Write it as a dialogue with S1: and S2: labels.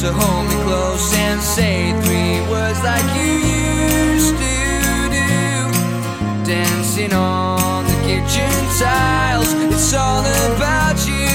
S1: So hold me close and say 3 words like you used to do. Dancing on the kitchen tiles, it's all about you.